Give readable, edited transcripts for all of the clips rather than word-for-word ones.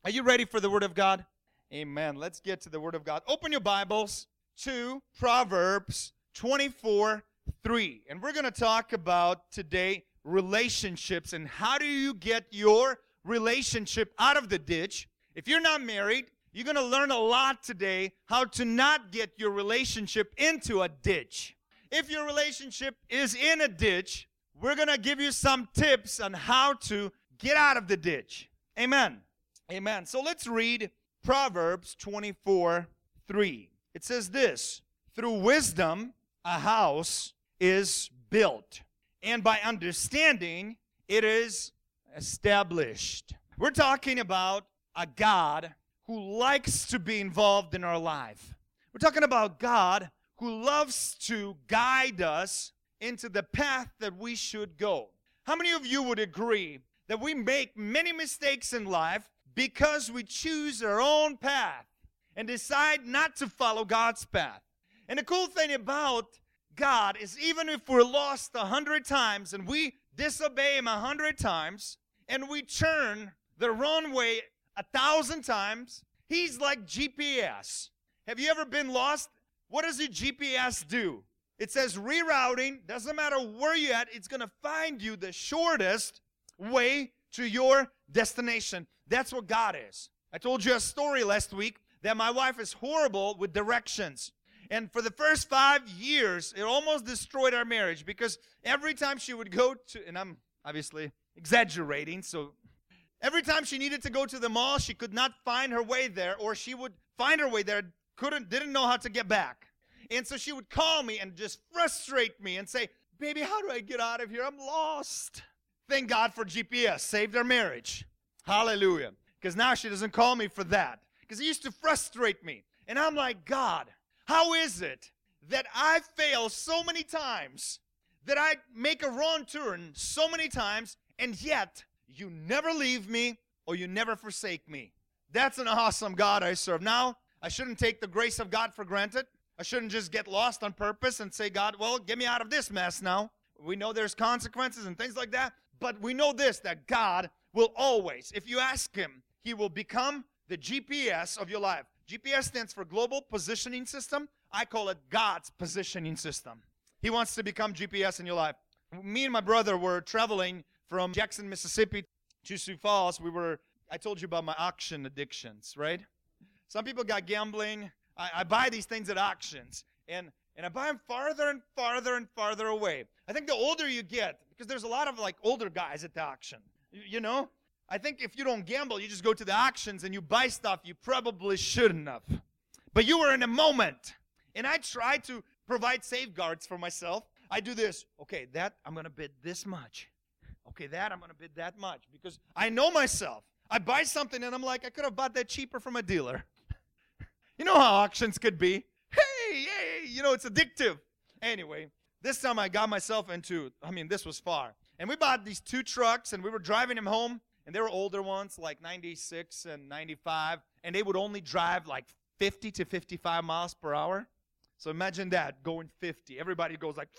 Are you ready for the Word of God? Amen. Let's get to the Word of God. Open your Bibles to Proverbs 24:3. And we're going to talk about today relationships and how do you get your relationship out of the ditch. If you're not married, you're going to learn a lot today how to not get your relationship into a ditch. If your relationship is in a ditch, we're going to give you some tips on how to get out of the ditch. Amen. Amen. So let's read Proverbs 24:3. It says this, "Through wisdom a house is built, and by understanding it is established." We're talking about a God who likes to be involved in our life. We're talking about God who loves to guide us into the path that we should go. How many of you would agree that we make many mistakes in life because we choose our own path and decide not to follow God's path? And the cool thing about God is even if we're lost 100 times and we disobey Him 100 times and we turn the wrong way 1,000 times, He's like GPS. Have you ever been lost? What does a GPS do? It says rerouting. Doesn't matter where you're at, it's going to find you the shortest way to your destination. That's what God is. I told you a story last week that my wife is horrible with directions. And for the first 5 years, it almost destroyed our marriage because every time she would go to, and I'm obviously exaggerating, so every time she needed to go to the mall, she could not find her way there, or she would find her way there, didn't know how to get back. And so she would call me and just frustrate me and say, "Baby, how do I get out of here? I'm lost." Thank God for GPS. Saved our marriage. Hallelujah. Because now she doesn't call me for that. Because it used to frustrate me. And I'm like, God, how is it that I fail so many times, that I make a wrong turn so many times, and yet you never leave me or you never forsake me? That's an awesome God I serve. Now, I shouldn't take the grace of God for granted. I shouldn't just get lost on purpose and say, God, well, get me out of this mess now. We know there's consequences and things like that. But we know this, that God will always, if you ask Him, He will become the GPS of your life. GPS stands for Global Positioning System. I call it God's positioning system. He wants to become GPS in your life. Me and my brother were traveling from Jackson, Mississippi to Sioux Falls. I told you about my auction addictions, right? Some people got gambling. I buy these things at auctions, and I buy them farther and farther and farther away. I think the older you get, because there's a lot of older guys at the auction, you know? I think if you don't gamble, you just go to the auctions and you buy stuff you probably shouldn't have. But you were in a moment, and I try to provide safeguards for myself. I do this. Okay, that I'm going to bid this much. Okay, that I'm going to bid that much, because I know myself. I buy something and I'm like, I could have bought that cheaper from a dealer. You know how auctions could be. Hey, it's addictive. Anyway, this time I got myself into, this was far. And we bought these 2 trucks, and we were driving them home, and they were older ones, like 96 and 95, and they would only drive like 50 to 55 miles per hour. So imagine that, going 50. Everybody goes like,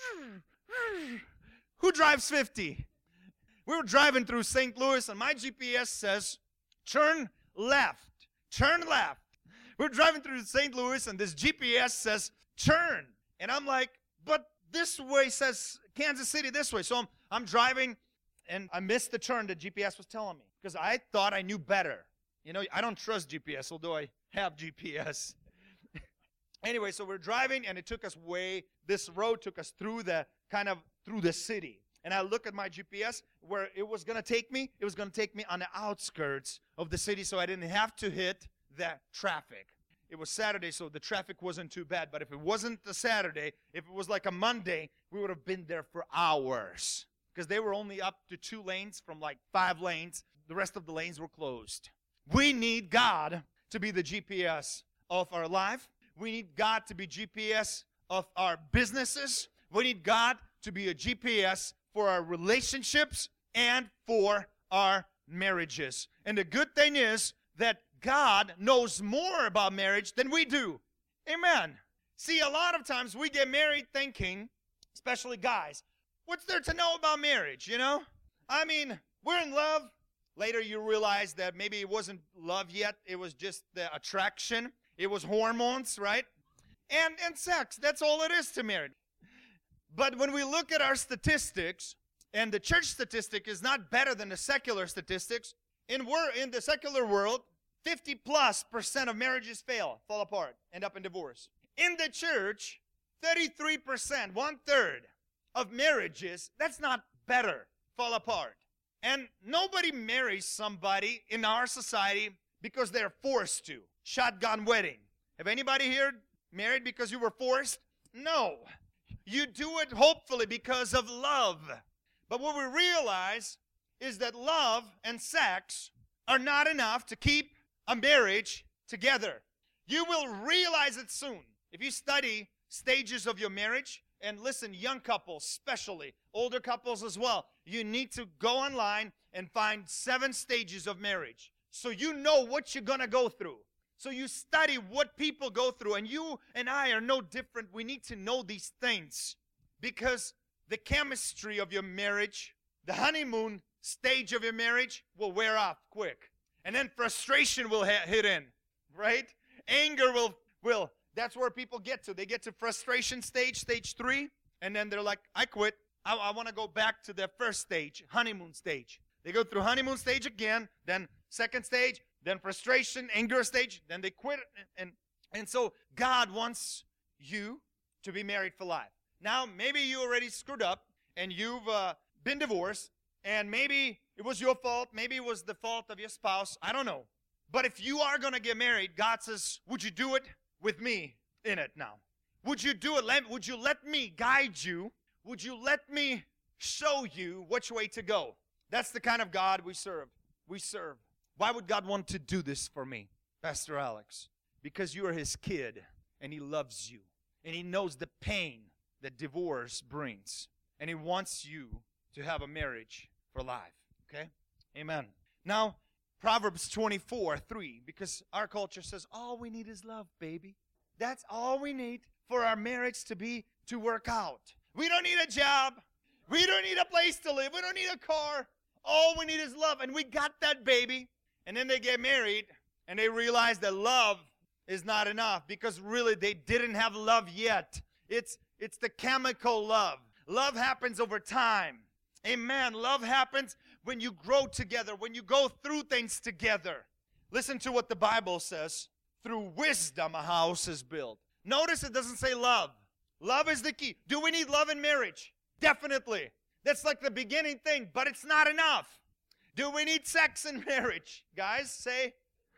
who drives 50? We were driving through St. Louis, and my GPS says, turn left, turn left. We're driving through St. Louis, and this GPS says, turn. And I'm like, but this way says Kansas City this way. So I'm driving, and I missed the turn that GPS was telling me because I thought I knew better. You know, I don't trust GPS, although I have GPS. Anyway, so we're driving, and this road took us through the city. And I look at my GPS where it was going to take me. It was going to take me on the outskirts of the city, so I didn't have to hit the traffic. It was Saturday, so the traffic wasn't too bad. But if it wasn't a Saturday, if it was like a Monday, we would have been there for hours. Because they were only up to 2 lanes from like 5 lanes. The rest of the lanes were closed. We need God to be the GPS of our life. We need God to be GPS of our businesses. We need God to be a GPS for our relationships and for our marriages. And the good thing is that God knows more about marriage than we do. Amen. See, a lot of times we get married thinking, especially guys, what's there to know about marriage, you know? We're in love. Later you realize that maybe it wasn't love yet. It was just the attraction. It was hormones, right? And sex. That's all it is to marriage. But when we look at our statistics, and the church statistic is not better than the secular statistics, in the secular world, 50+% of marriages fail, fall apart, end up in divorce. In the church, 33%, 1/3 of marriages, that's not better, fall apart. And nobody marries somebody in our society because they're forced to. Shotgun wedding. Have anybody here married because you were forced? No. You do it hopefully because of love. But what we realize is that love and sex are not enough to keep a marriage together. You will realize it soon. If you study stages of your marriage, and listen, young couples especially, older couples as well, you need to go online and find 7 stages of marriage. So you know what you're going to go through. So you study what people go through, and you and I are no different. We need to know these things because the chemistry of your marriage, the honeymoon stage of your marriage will wear off quick. And then frustration will hit in, right? Anger will, that's where people get to. They get to frustration stage 3, and then they're like, I quit. I want to go back to their first stage, honeymoon stage. They go through honeymoon stage again, then second stage, then frustration, anger stage, then they quit. And so God wants you to be married for life. Now, maybe you already screwed up and you've been divorced, and maybe it was your fault, maybe it was the fault of your spouse, I don't know. But if you are going to get married, God says, would you do it with me in it now? Would you do it? Would you let me guide you? Would you let me show you which way to go? That's the kind of God we serve. We serve. Why would God want to do this for me, Pastor Alex? Because you are His kid, and He loves you, and He knows the pain that divorce brings, and He wants you to have a marriage for life. Okay? Amen. Now, Proverbs 24:3, because our culture says, all we need is love, baby. That's all we need for our marriage to work out. We don't need a job. We don't need a place to live. We don't need a car. All we need is love, and we got that, baby. And then they get married, and they realize that love is not enough, because really they didn't have love yet. It's the chemical love. Love happens over time. Amen. Love happens when you grow together, when you go through things together. Listen to what the Bible says. Through wisdom, a house is built. Notice it doesn't say love. Love is the key. Do we need love in marriage? Definitely. That's like the beginning thing, but it's not enough. Do we need sex in marriage? Guys, say,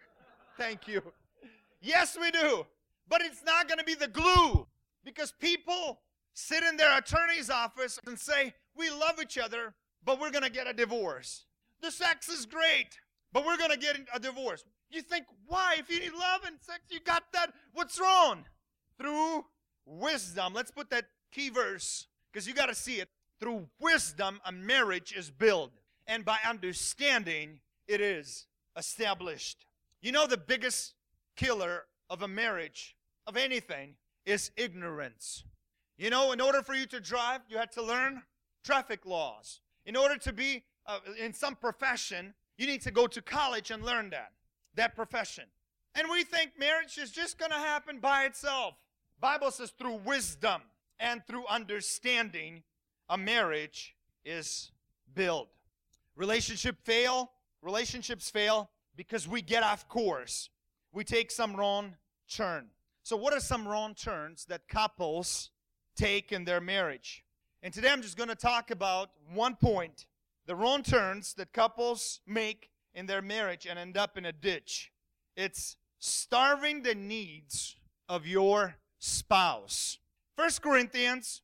thank you. Yes, we do. But it's not going to be the glue, because people sit in their attorney's office and say, we love each other, but we're going to get a divorce. The sex is great, but we're going to get a divorce. You think, why? If you need love and sex, you got that. What's wrong? Through wisdom. Let's put that key verse, because you got to see it. Through wisdom, a marriage is built, and by understanding, it is established. You know, the biggest killer of a marriage, of anything, is ignorance. You know, in order for you to drive, you had to learn traffic laws. In order to be in some profession, you need to go to college and learn that profession. And we think marriage is just going to happen by itself. Bible says through wisdom and through understanding, a marriage is built. Relationships fail because we get off course. We take some wrong turn. So what are some wrong turns that couples take in their marriage? And today I'm just going to talk about one point. The wrong turns that couples make in their marriage and end up in a ditch. It's starving the needs of your spouse. 1 Corinthians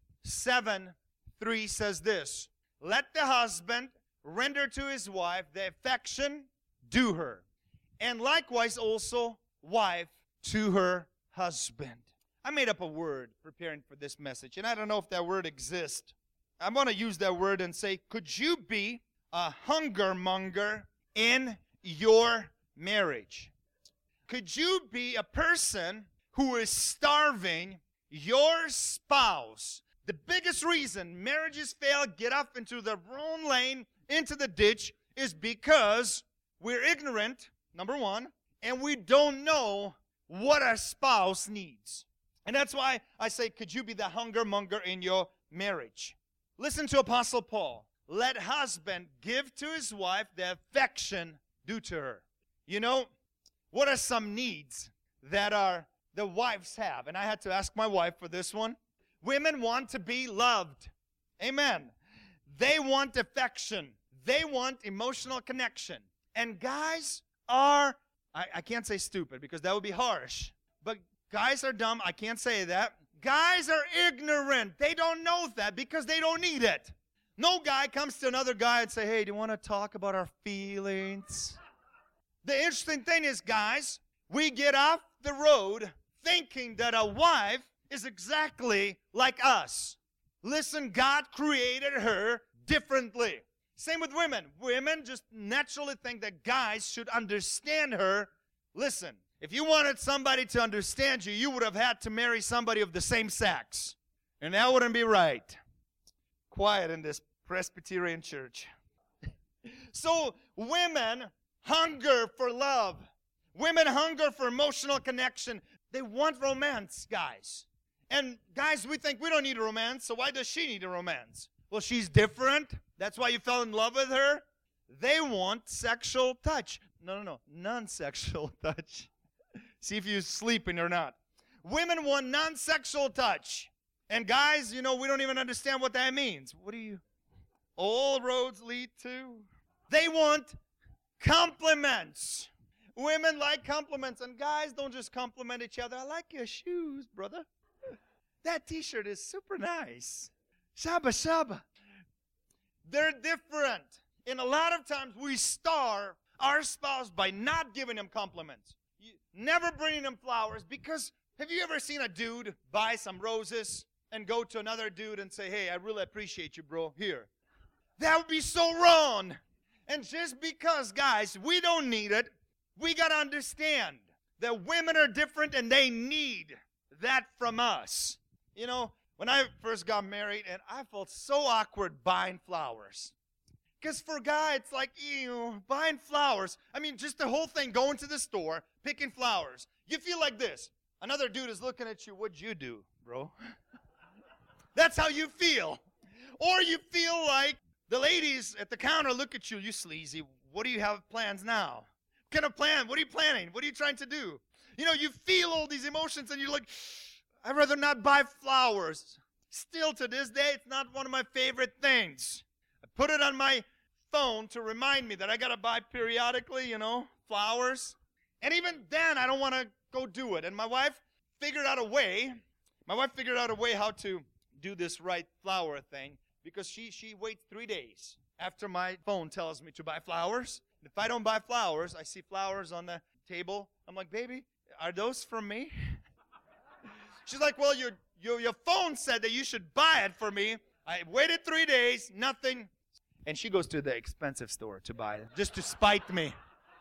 7:3 says this, let the husband render to his wife the affection due her, and likewise also wife to her husband. I made up a word preparing for this message, and I don't know if that word exists. I'm going to use that word and say, could you be a hunger monger in your marriage? Could you be a person who is starving your spouse? The biggest reason marriages fail, get off into the wrong lane, into the ditch, is because we're ignorant, number one, and we don't know what our spouse needs. And that's why I say, could you be the hunger monger in your marriage? Listen to Apostle Paul. Let husband give to his wife the affection due to her. You know, what are some needs that the wives have? And I had to ask my wife for this one. Women want to be loved. Amen. They want affection. They want emotional connection. And guys are, I can't say stupid because that would be harsh. But guys are dumb. I can't say that. Guys are ignorant. They don't know that because they don't need it. No guy comes to another guy and say, hey, do you want to talk about our feelings? The interesting thing is, guys, we get off the road thinking that a wife is exactly like us. Listen, God created her differently. Same with women. Women just naturally think that guys should understand her. Listen, if you wanted somebody to understand you, you would have had to marry somebody of the same sex. And that wouldn't be right. Quiet in this Presbyterian church. So women hunger for love. Women hunger for emotional connection. They want romance, guys. And guys, we think we don't need a romance, so why does she need a romance? Well, she's different. That's why you fell in love with her. They want sexual touch. No, non-sexual touch. See if you're sleeping or not. Women want non-sexual touch. And guys, we don't even understand what that means. What do you? All roads lead to? They want compliments. Women like compliments. And guys don't just compliment each other. I like your shoes, brother. That t-shirt is super nice. Shabba shabba. They're different. And a lot of times we starve our spouse by not giving him compliments. Never bringing him flowers, because have you ever seen a dude buy some roses and go to another dude and say, hey, I really appreciate you, bro. Here. That would be so wrong. And just because, guys, we don't need it, we got to understand that women are different and they need that from us. When I first got married, and I felt so awkward buying flowers. Because for a guy, it's like, buying flowers. I mean, just the whole thing, going to the store, picking flowers. You feel like this. Another dude is looking at you. What'd you do, bro? That's how you feel. Or you feel like the ladies at the counter look at you. You sleazy. What do you have plans now? What kind of plan? What are you planning? What are you trying to do? You feel all these emotions, and you're like, I'd rather not buy flowers. Still to this day, it's not one of my favorite things. I put it on my phone to remind me that I got to buy periodically, flowers. And even then, I don't want to go do it. And my wife figured out a way how to do this right flower thing, because she waits 3 days after my phone tells me to buy flowers. And if I don't buy flowers, I see flowers on the table. I'm like, baby, are those from me? She's like, well, your phone said that you should buy it for me. I waited 3 days, nothing. And she goes to the expensive store to buy it, just to spite me.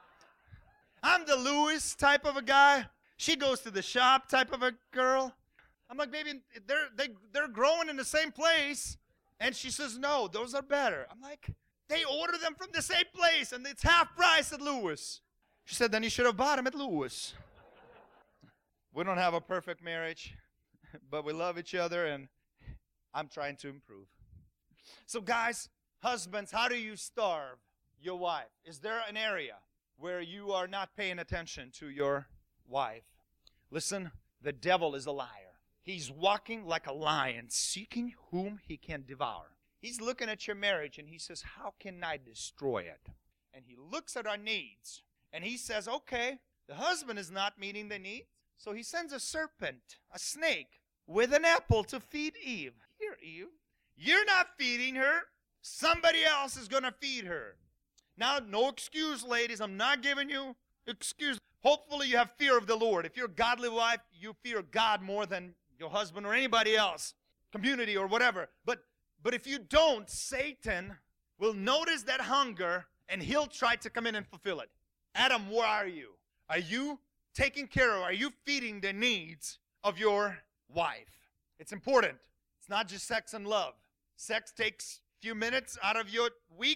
I'm the Lewis type of a guy. She goes to the shop type of a girl. I'm like, baby, they're growing in the same place. And she says, no, those are better. I'm like, they order them from the same place, and it's half price at Lewis. She said, then you should have bought them at Lewis. We don't have a perfect marriage, but we love each other, and I'm trying to improve. So guys, husbands, how do you starve your wife? Is there an area where you are not paying attention to your wife? Listen, the devil is a liar. He's walking like a lion, seeking whom he can devour. He's looking at your marriage, and he says, how can I destroy it? And he looks at our needs, and he says, okay, the husband is not meeting the needs, so he sends a serpent, a snake, with an apple to feed Eve. Here, Eve, you're not feeding her. Somebody else is going to feed her. Now, no excuse, ladies. I'm not giving you excuse. Hopefully you have fear of the Lord. If you're a godly wife, you fear God more than your husband or anybody else, community or whatever. But if you don't, Satan will notice that hunger, and he'll try to come in and fulfill it. Adam, where are you? Are you taking care of, are you feeding the needs of your wife? It's important. It's not just sex and love. Sex takes a few minutes out of your week,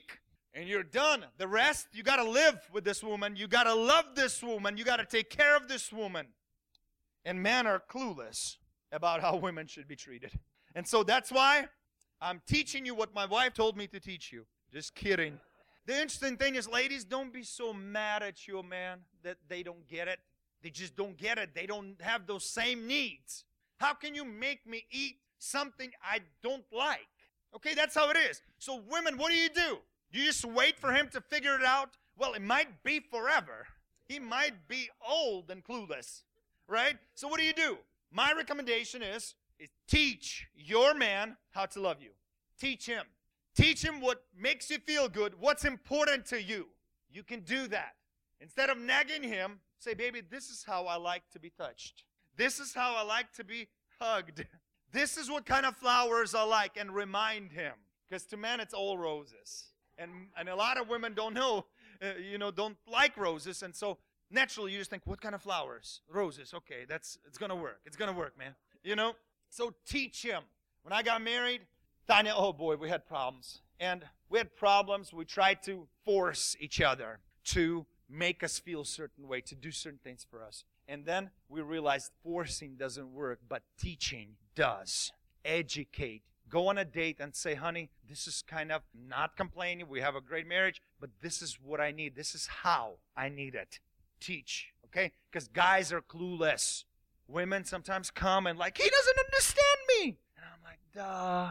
and you're done. The rest, you got to live with this woman. You got to love this woman. You got to take care of this woman. And men are clueless about how women should be treated. And so that's why I'm teaching you what my wife told me to teach you. Just kidding. The interesting thing is, ladies, don't be so mad at your man that they don't get it. They just don't get it. They don't have those same needs. How can you make me eat something I don't like? Okay, that's how it is. So women, what do? You just wait for him to figure it out? Well, it might be forever. He might be old and clueless, right? So what do? My recommendation is teach your man how to love you. Teach him. Teach him what makes you feel good, what's important to you. You can do that. Instead of nagging him, say, baby, this is how I like to be touched. This is how I like to be hugged. This is what kind of flowers I like, and remind him. Because to men, it's all roses. And a lot of women don't know, don't like roses. And so naturally, you just think, what kind of flowers? Roses. Okay, it's going to work. It's going to work, man. So teach him. When I got married, Tanya, oh boy, we had problems. And we had problems. We tried to force each other to make us feel a certain way, to do certain things for us. And then we realized forcing doesn't work, but teaching does. Educate. Go on a date and say, honey, this is kind of not complaining. We have a great marriage, but this is what I need. This is how I need it. Teach, okay? Because guys are clueless. Women sometimes come and like, he doesn't understand me. And I'm like, duh.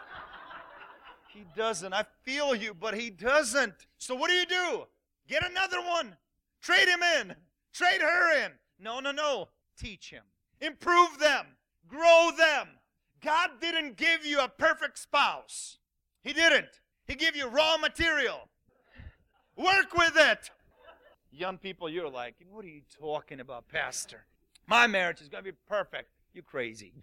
He doesn't. I feel you, but he doesn't. So what do? Get another one. Trade him in. Trade her in. No. Teach him. Improve them. Grow them. God didn't give you a perfect spouse. He didn't. He gave you raw material. Work with it. Young people, you're like, what are you talking about, Pastor? My marriage is going to be perfect. You crazy.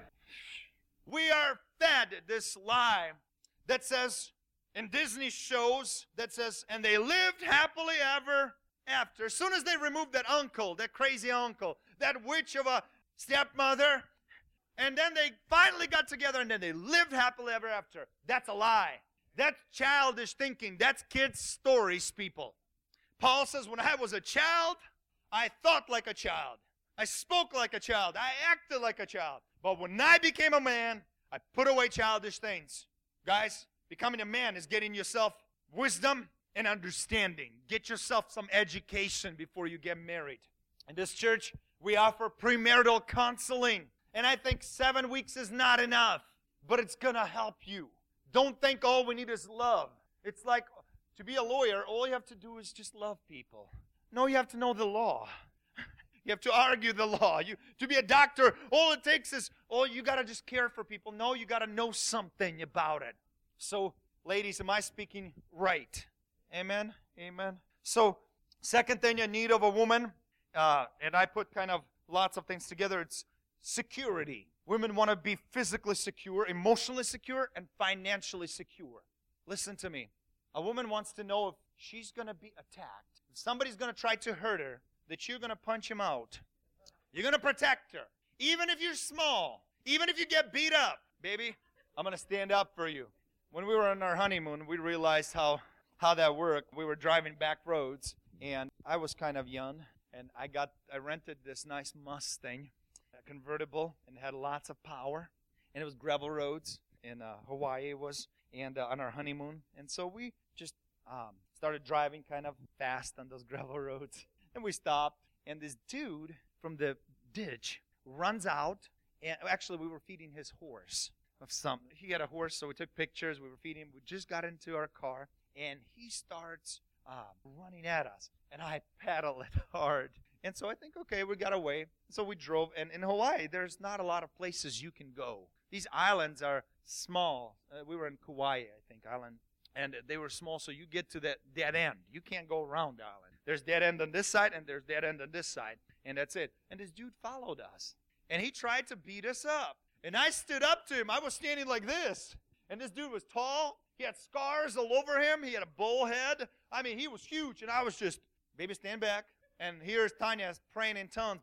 We are fed this lie that says, in Disney shows, that says, and they lived happily ever after. As soon as they removed that uncle, that crazy uncle, that witch of a stepmother, and then they finally got together and then they lived happily ever after. That's a lie. That's childish thinking. That's kids' stories, people. Paul says, when I was a child, I thought like a child. I spoke like a child. I acted like a child. But when I became a man, I put away childish things. Guys, becoming a man is getting yourself wisdom and understanding. Get yourself some education before you get married. In this church, we offer premarital counseling. And I think 7 weeks is not enough, but it's going to help you. Don't think all we need is love. It's like to be a lawyer, all you have to do is just love people. No, you have to know the law. You have to argue the law. To be a doctor, all it takes is, you got to just care for people. No, you got to know something about it. So, ladies, am I speaking right? Amen? Amen. So, second thing you need of a woman, and I put kind of lots of things together, it's security. Women want to be physically secure, emotionally secure, and financially secure. Listen to me. A woman wants to know if she's going to be attacked. If somebody's going to try to hurt her, that you're going to punch him out. You're going to protect her. Even if you're small, even if you get beat up, baby, I'm going to stand up for you. When we were on our honeymoon, we realized how that worked. We were driving back roads, and I was kind of young, and I rented this nice Mustang, a convertible, and had lots of power, and it was gravel roads in Hawaii it was, and on our honeymoon, and so we just started driving kind of fast on those gravel roads, and we stopped, and this dude from the ditch runs out, and actually we were feeding his horse of something. He had a horse, so we took pictures, we were feeding him, we just got into our car, and he starts running at us, and I paddle it hard. And so I think, okay, we got away. So we drove, and in Hawaii, there's not a lot of places you can go. These islands are small. We were in Kauai, I think, island, and they were small, so you get to that dead end. You can't go around the island. There's dead end on this side, and there's dead end on this side, and that's it. And this dude followed us, and he tried to beat us up. And I stood up to him. I was standing like this, and this dude was tall. He had scars all over him. He had a bull head. I mean, he was huge, and I was just, baby, stand back. And here's Tanya praying in tongues.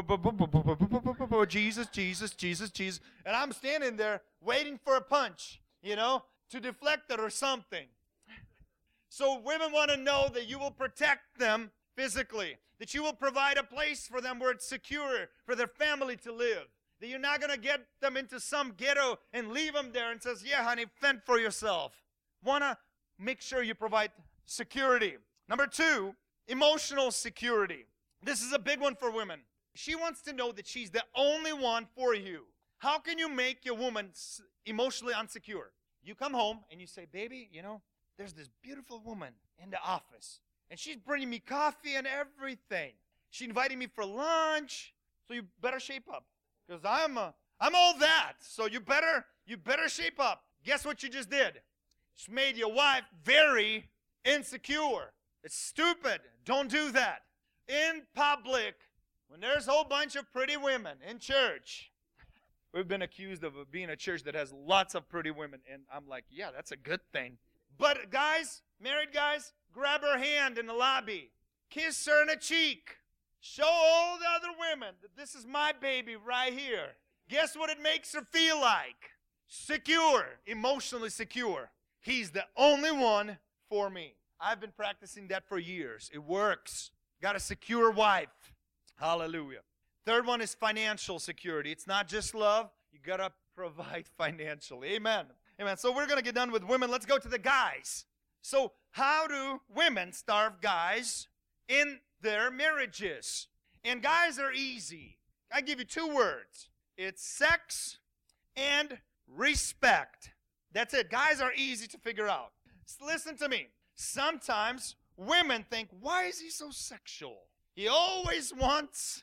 Jesus, Jesus, Jesus, Jesus. And I'm standing there waiting for a punch, to deflect it or something. So women want to know that you will protect them physically, that you will provide a place for them where it's secure for their family to live, that you're not going to get them into some ghetto and leave them there and says, yeah, honey, fend for yourself. Want to make sure you provide security. Number 2, emotional security. This is a big one for women. She wants to know that she's the only one for you. How can you make your woman emotionally unsecure? You come home and you say, baby, there's this beautiful woman in the office, and she's bringing me coffee and everything. She invited me for lunch, so you better shape up, because I'm all that. So you better shape up. Guess what you just did? Just made your wife very insecure. It's stupid. Don't do that. In public, when there's a whole bunch of pretty women in church, we've been accused of being a church that has lots of pretty women, and I'm like, yeah, that's a good thing. But guys, married guys, grab her hand in the lobby. Kiss her in the cheek. Show all the other women that this is my baby right here. Guess what it makes her feel like? Secure, emotionally secure. He's the only one for me. I've been practicing that for years. It works. Got a secure wife. Hallelujah. Third one is financial security. It's not just love. You got to provide financially. Amen. Amen. So we're going to get done with women. Let's go to the guys. So how do women starve guys in their marriages? And guys are easy. I give you 2 words. It's sex and respect. That's it. Guys are easy to figure out. So listen to me. Sometimes women think, why is he so sexual? He always wants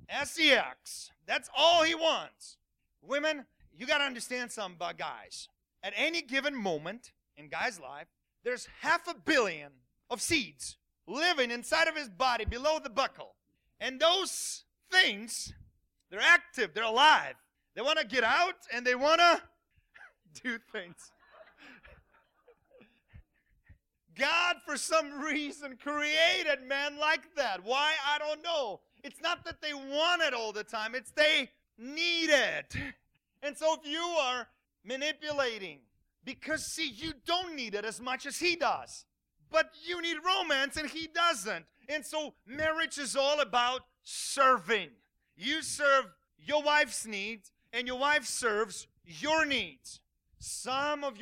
sex. That's all he wants. Women, you got to understand something about guys. At any given moment in guy's life, there's 500 million of seeds living inside of his body below the buckle. And those things, they're active, they're alive. They want to get out and they want to do things. God, for some reason, created men like that. Why? I don't know. It's not that they want it all the time. It's they need it. And so if you are manipulating, because, see, you don't need it as much as he does. But you need romance and he doesn't. And so marriage is all about serving. You serve your wife's needs and your wife serves your needs. Some of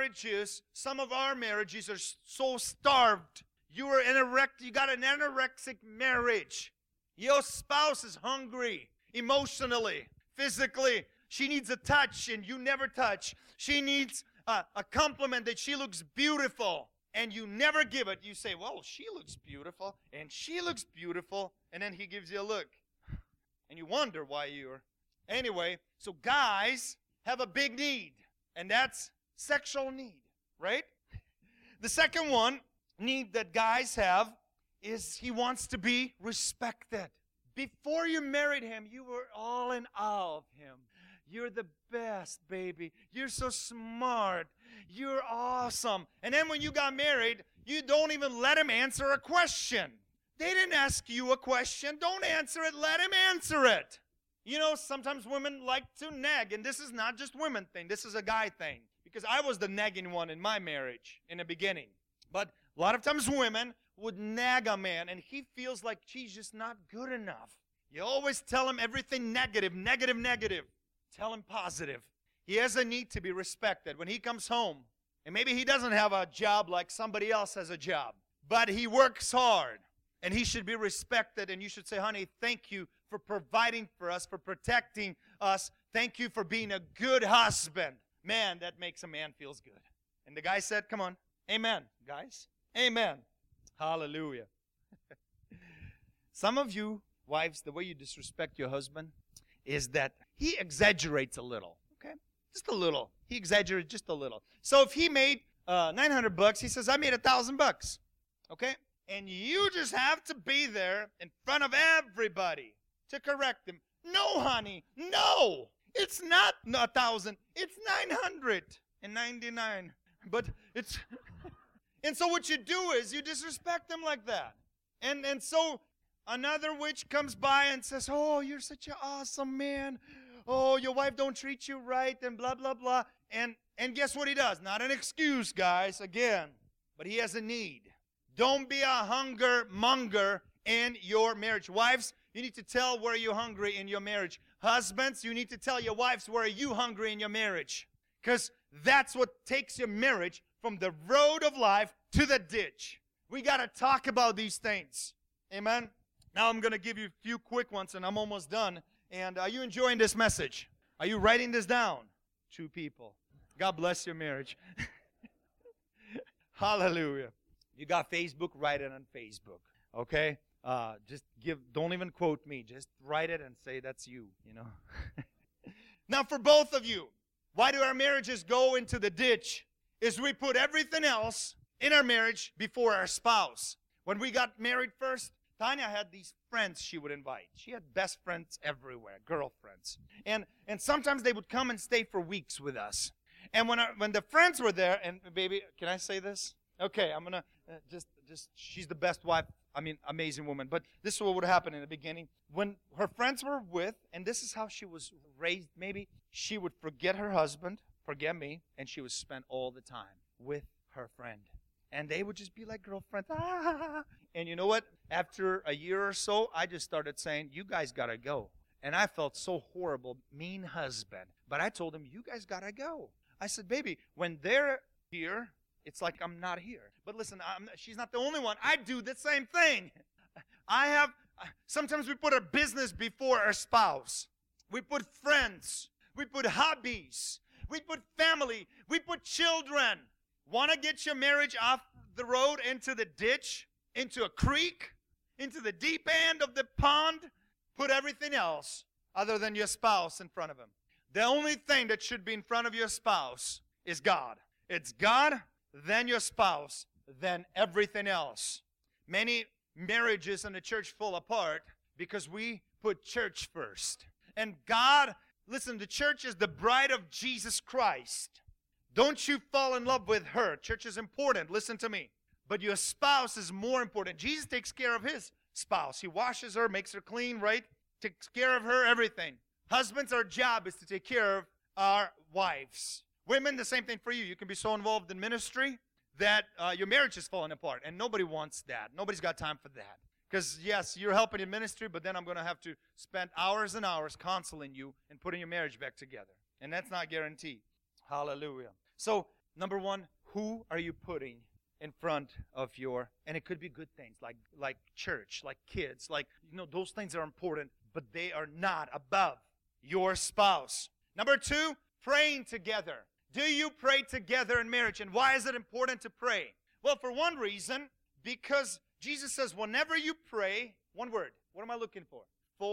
our marriages are so starved. You got an anorexic marriage. Your spouse is hungry emotionally, physically. She needs a touch and you never touch. She needs a compliment that she looks beautiful and you never give it. You say, well, she looks beautiful and she looks beautiful. And then he gives you a look. And you wonder why Anyway, so guys have a big need. And that's sexual need, right? The second need that guys have is he wants to be respected. Before you married him, you were all in awe of him. You're the best, baby. You're so smart. You're awesome. And then when you got married, you don't even let him answer a question. They didn't ask you a question. Don't answer it. Let him answer it. Sometimes women like to nag, and this is not just women thing. This is a guy thing, because I was the nagging one in my marriage in the beginning. But a lot of times women would nag a man, and he feels like she's just not good enough. You always tell him everything negative, negative, negative. Tell him positive. He has a need to be respected. When he comes home, and maybe he doesn't have a job like somebody else has a job, but he works hard, and he should be respected, and you should say, honey, thank you for providing for us, for protecting us. Thank you for being a good husband. Man, that makes a man feels good. And the guy said, come on. Amen, guys. Amen. Hallelujah. Some of you wives, the way you disrespect your husband is that he exaggerates a little. Okay? Just a little. He exaggerates just a little. So if he made $900, he says, I made $1,000. Okay? And you just have to be there in front of everybody to correct him. No, honey, no. It's not 1,000. It's 999. But it's... And so what you do is you disrespect them like that. And so another witch comes by and says, oh, you're such an awesome man. Oh, your wife don't treat you right and blah, blah, blah. And guess what he does? Not an excuse, guys. Again, but he has a need. Don't be a hunger monger in your marriage. Wives, you need to tell where you're hungry in your marriage. Husbands, you need to tell your wives where are you hungry in your marriage. Because that's what takes your marriage from the road of life to the ditch. We got to talk about these things. Amen? Now I'm going to give you a few quick ones, and I'm almost done. And are you enjoying this message? Are you writing this down? 2 people. God bless your marriage. Hallelujah. You got Facebook, write it on Facebook. Okay? Don't even quote me. Just write it and say that's you, you know. Now for both of you, why do our marriages go into the ditch? Is we put everything else in our marriage before our spouse. When we got married first, Tanya had these friends she would invite. She had best friends everywhere, girlfriends. And sometimes they would come and stay for weeks with us. And when the friends were there, and baby, can I say this? Okay, I'm going to she's the best wife, amazing woman. But this is what would happen in the beginning. When her friends were with, and this is how she was raised, maybe, she would forget her husband, forget me, and she would spend all the time with her friend. And they would just be like girlfriends. Ah. And you know what? After a year or so, I just started saying, you guys got to go. And I felt so horrible, mean husband. But I told him, you guys got to go. I said, baby, when they're here, it's like I'm not here. But listen, she's not the only one. I do the same thing. Sometimes we put our business before our spouse. We put friends. We put hobbies. We put family. We put children. Want to get your marriage off the road into the ditch, into a creek, into the deep end of the pond? Put everything else other than your spouse in front of him. The only thing that should be in front of your spouse is God. It's God, then your spouse, then everything else. Many marriages in the church fall apart because we put church first. And God, listen, the church is the bride of Jesus Christ. Don't you fall in love with her. Church is important. Listen to me. But your spouse is more important. Jesus takes care of his spouse. He washes her, makes her clean, right? Takes care of her, everything. Husbands, our job is to take care of our wives. Women, the same thing for you. You can be so involved in ministry that your marriage is falling apart. And nobody wants that. Nobody's got time for that. Because, yes, you're helping in ministry, but then I'm going to have to spend hours and hours counseling you and putting your marriage back together. And that's not guaranteed. Hallelujah. So, number one, who are you putting in front of your, and it could be good things like church, like kids, those things are important, but they are not above your spouse. Number two, praying together. Do you pray together in marriage? And why is it important to pray? Well, for one reason, because Jesus says whenever you pray, one word, what am I looking for?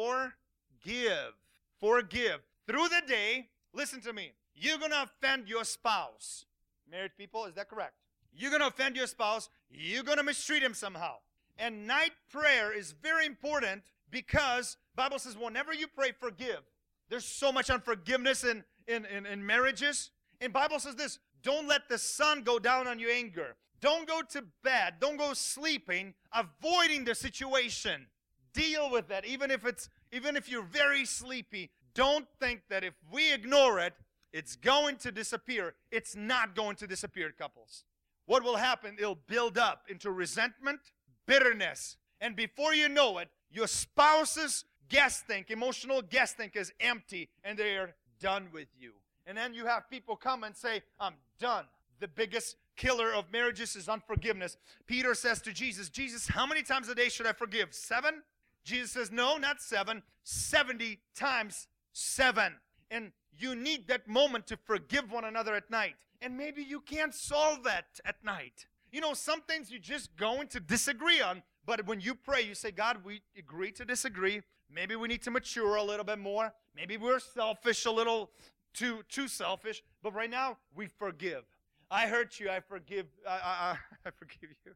Forgive. Forgive. Through the day, listen to me, you're going to offend your spouse. Married people, is that correct? You're going to offend your spouse. You're going to mistreat him somehow. And night prayer is very important because the Bible says whenever you pray, forgive. There's so much unforgiveness in marriages. And the Bible says this, don't let the sun go down on your anger. Don't go to bed. Don't go sleeping, avoiding the situation. Deal with that. Even if you're very sleepy, don't think that if we ignore it, it's going to disappear. It's not going to disappear, couples. What will happen? It'll build up into resentment, bitterness. And before you know it, your spouse's guest tank, emotional guest tank is empty and they are done with you. And then you have people come and say, I'm done. The biggest killer of marriages is unforgiveness. Peter says to Jesus, Jesus, how many times a day should I forgive? 7? Jesus says, no, not 7, 70 times 7. And you need that moment to forgive one another at night. And maybe you can't solve that at night. You know, some things you're just going to disagree on. But when you pray, you say, God, we agree to disagree. Maybe we need to mature a little bit more. Maybe we're selfish, a little too selfish. But right now, we forgive. I hurt you, I forgive. I forgive you.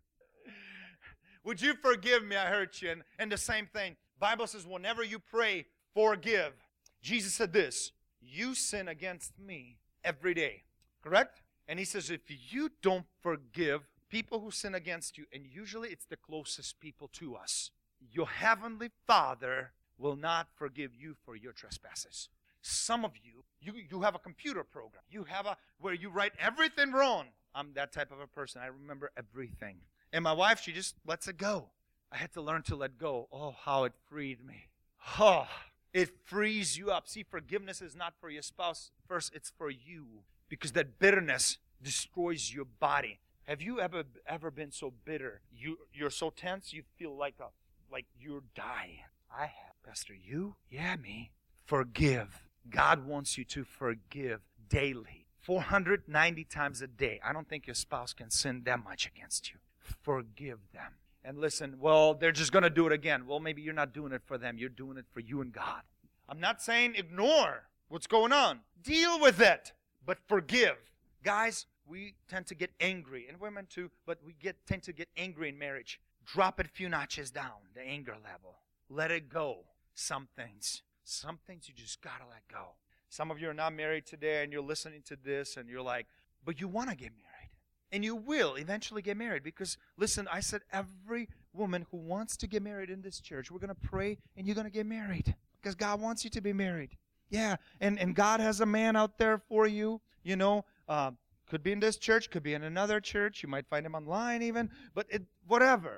Would you forgive me? I hurt you. And the same thing. Bible says, whenever you pray, forgive. Jesus said this, you sin against me every day. Correct? And he says, if you don't forgive people who sin against you, and usually it's the closest people to us, your heavenly Father will not forgive you for your trespasses. Some of you have a computer program. You have where you write everything wrong. I'm that type of a person. I remember everything. And my wife, she just lets it go. I had to learn to let go. Oh, how it freed me. Oh, it frees you up. See, forgiveness is not for your spouse. First, it's for you. Because that bitterness destroys your body. Have you ever been so bitter? You're so tense, you feel like you're dying. I have. Pastor, you? Yeah, me. Forgive. God wants you to forgive daily. 490 times a day. I don't think your spouse can sin that much against you. Forgive them. And listen, well, they're just going to do it again. Well, maybe you're not doing it for them. You're doing it for you and God. I'm not saying ignore what's going on. Deal with it, but forgive. Guys, we tend to get angry, and women too, but we tend to get angry in marriage. Drop it a few notches down, the anger level. Let it go. Some things you just got to let go. Some of you are not married today, and you're listening to this, and you're like, but you want to get married. And you will eventually get married because, listen, I said every woman who wants to get married in this church, we're going to pray and you're going to get married because God wants you to be married. Yeah, and God has a man out there for you, you know. Could be in this church, could be in another church. You might find him online even. But whatever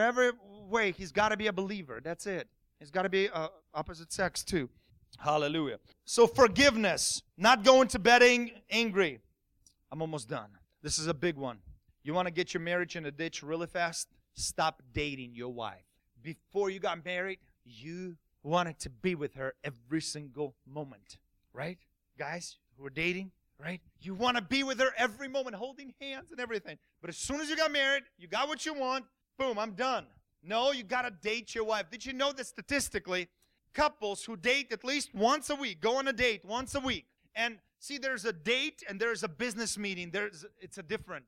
way, he's got to be a believer. That's it. He's got to be opposite sex too. Hallelujah. So forgiveness, not going to bed angry. I'm almost done. This is a big one. You want to get your marriage in a ditch really fast? Stop dating your wife. Before you got married, you wanted to be with her every single moment. Right? Guys who are dating, right? You want to be with her every moment, holding hands and everything. But as soon as you got married, you got what you want, boom, I'm done. No, you got to date your wife. Did you know that statistically, couples who date at least once a week, go on a date once a week, and see, there's a date and there's a business meeting. It's different.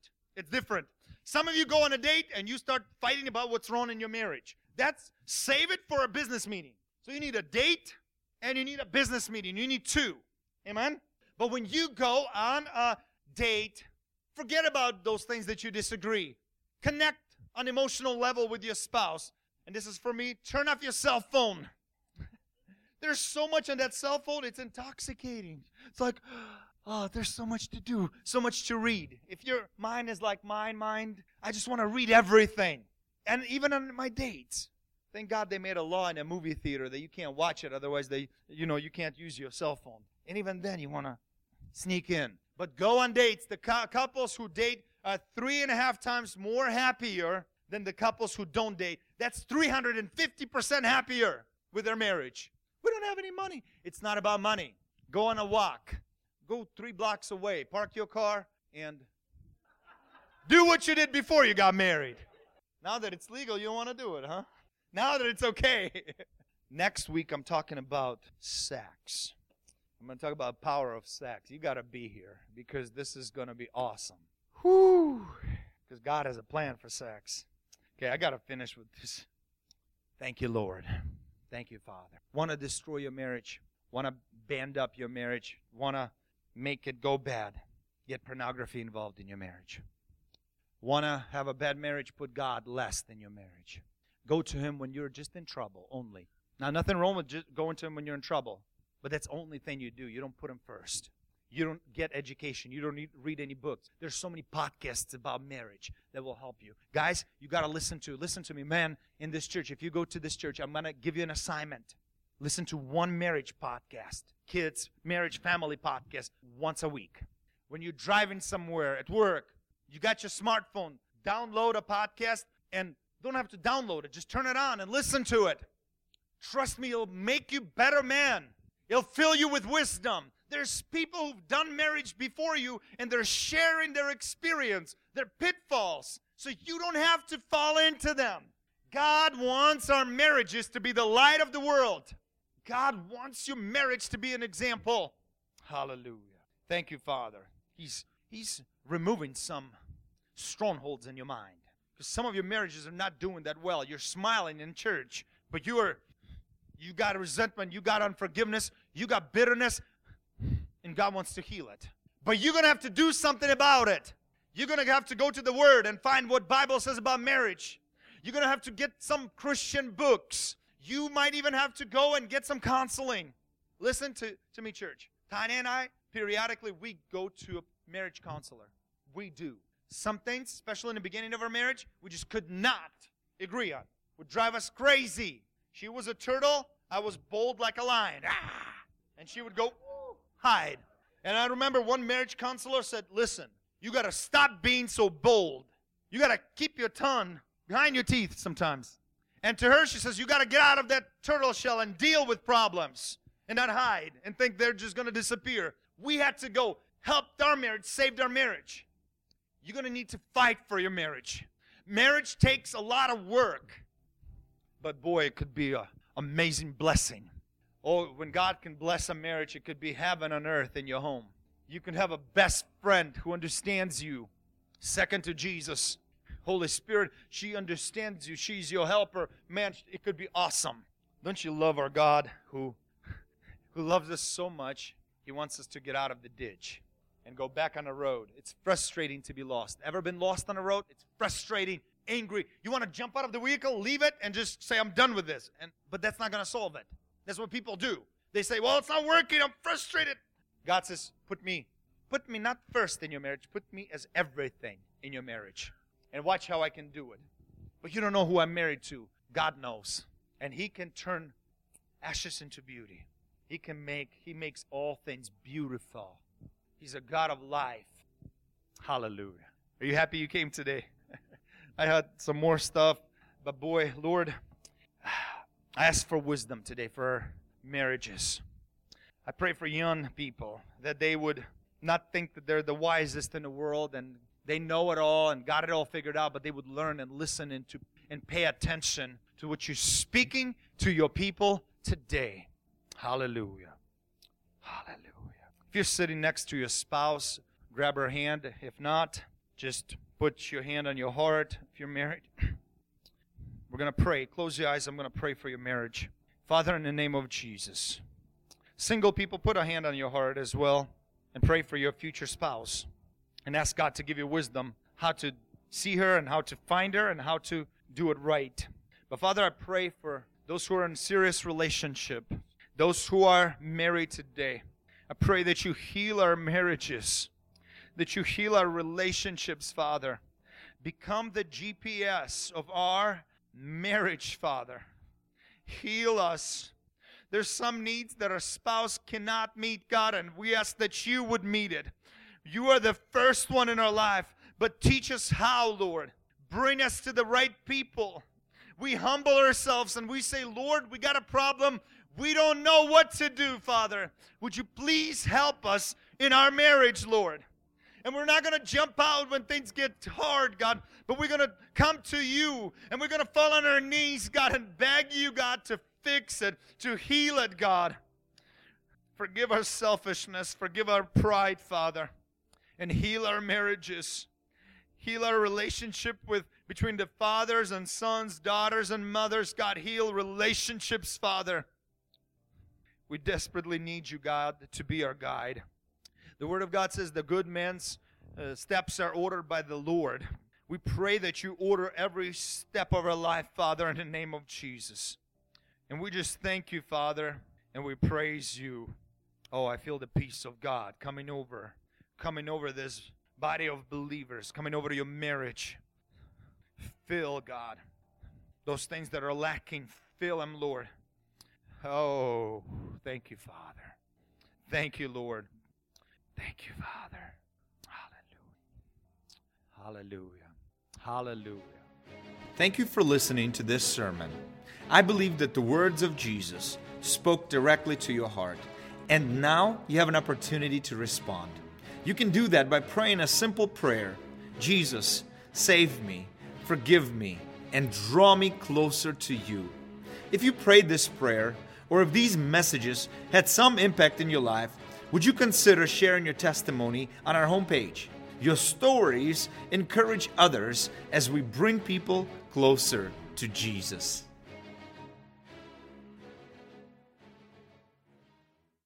Some of you go on a date and you start fighting about what's wrong in your marriage. Save it for a business meeting. So you need a date and you need a business meeting. You need two. Amen? But when you go on a date, forget about those things that you disagree. Connect on an emotional level with your spouse. And this is for me, turn off your cell phone. There's so much on that cell phone, it's intoxicating. It's like, oh, there's so much to do, so much to read. If your mind is like my mind, I just want to read everything. And even on my dates. Thank God they made a law in a movie theater that you can't watch it, otherwise you can't use your cell phone. And even then you want to sneak in. But go on dates. The couples who date are 3.5 times more happier than the couples who don't date. That's 350% happier with their marriage. We don't have any money. It's not about money. Go on a walk. Go 3 blocks away. Park your car and do what you did before you got married. Now that it's legal, you don't want to do it, huh? Now that it's okay. Next week, I'm talking about sex. I'm going to talk about the power of sex. You got to be here because this is going to be awesome. Whoo! Because God has a plan for sex. Okay, I got to finish with this. Thank you, Lord. Thank you, Father. Want to destroy your marriage? Want to band up your marriage? Want to make it go bad? Get pornography involved in your marriage. Want to have a bad marriage? Put God less than your marriage. Go to Him when you're just in trouble only. Now, nothing wrong with just going to Him when you're in trouble, but that's the only thing you do. You don't put Him first. You don't get education. You don't need to read any books. There's so many podcasts about marriage that will help you. Guys, you got to listen to me. Man, in this church, if you go to this church, I'm going to give you an assignment. Listen to one marriage podcast, kids, marriage, family podcast once a week. When you're driving somewhere at work, you got your smartphone, download a podcast and don't have to download it. Just turn it on and listen to it. Trust me, it'll make you better man. It'll fill you with wisdom. There's people who've done marriage before you, and they're sharing their experience, their pitfalls, so you don't have to fall into them. God wants our marriages to be the light of the world. God wants your marriage to be an example. Hallelujah. Thank you, Father. He's removing some strongholds in your mind. Because some of your marriages are not doing that well. You're smiling in church, but you got resentment, you got unforgiveness, you got bitterness, and God wants to heal it. But you're going to have to do something about it. You're going to have to go to the Word and find what Bible says about marriage. You're going to have to get some Christian books. You might even have to go and get some counseling. Listen to me, church. Tanya and I, periodically, we go to a marriage counselor. We do. Some things, especially in the beginning of our marriage, we just could not agree on. Would drive us crazy. She was a turtle. I was bold like a lion. And she would go, hide. And I remember one marriage counselor said, listen, you got to stop being so bold. You got to keep your tongue behind your teeth sometimes. And to her, she says, you got to get out of that turtle shell and deal with problems and not hide and think they're just going to disappear. We had to go, helped our marriage, saved our marriage. You're going to need to fight for your marriage. Marriage takes a lot of work. But boy, it could be an amazing blessing. Oh, when God can bless a marriage, it could be heaven on earth in your home. You can have a best friend who understands you. Second to Jesus, Holy Spirit, she understands you. She's your helper. Man, it could be awesome. Don't you love our God who loves us so much? He wants us to get out of the ditch and go back on the road. It's frustrating to be lost. Ever been lost on the road? It's frustrating, angry. You want to jump out of the vehicle, leave it, and just say, I'm done with this. But that's not going to solve it. That's what people do. They say, well, it's not working. I'm frustrated. God says, put me not first in your marriage. Put me as everything in your marriage. And watch how I can do it. But you don't know who I'm married to. God knows. And He can turn ashes into beauty. He makes all things beautiful. He's a God of life. Hallelujah. Are you happy you came today? I had some more stuff. But boy, Lord, I ask for wisdom today for our marriages. I pray for young people that they would not think that they're the wisest in the world and they know it all and got it all figured out, but they would learn and listen and pay attention to what you're speaking to your people today. Hallelujah. Hallelujah. If you're sitting next to your spouse, grab her hand. If not, just put your hand on your heart if you're married. We're going to pray. Close your eyes. I'm going to pray for your marriage. Father, in the name of Jesus. Single people, put a hand on your heart as well and pray for your future spouse. And ask God to give you wisdom how to see her and how to find her and how to do it right. But Father, I pray for those who are in serious relationship, those who are married today. I pray that you heal our marriages, that you heal our relationships, Father. Become the GPS of our marriage, Father. Heal us. There's some needs that our spouse cannot meet, God, and we ask that you would meet it. You are the first one in our life, but teach us how, Lord. Bring us to the right people. We humble ourselves and we say, Lord, we got a problem. We don't know what to do, Father. Would you please help us in our marriage, Lord? And we're not going to jump out when things get hard, God, but we're going to come to you and we're going to fall on our knees, God, and beg you, God, to fix it, to heal it, God. Forgive our selfishness, forgive our pride, Father, and heal our marriages. Heal our relationship between the fathers and sons, daughters and mothers. God, heal relationships, Father. We desperately need you, God, to be our guide. The Word of God says the good man's steps are ordered by the Lord. We pray that you order every step of our life, Father, in the name of Jesus. And we just thank you, Father, and we praise you. Oh, I feel the peace of God coming over this body of believers, coming over to your marriage. Fill, God, those things that are lacking. Fill them, Lord. Oh, thank you, Father. Thank you, Lord. Thank you, Father. Hallelujah. Hallelujah. Hallelujah. Thank you for listening to this sermon. I believe that the words of Jesus spoke directly to your heart, and now you have an opportunity to respond. You can do that by praying a simple prayer. Jesus, save me, forgive me, and draw me closer to you. If you prayed this prayer, or if these messages had some impact in your life, would you consider sharing your testimony on our homepage? Your stories encourage others as we bring people closer to Jesus.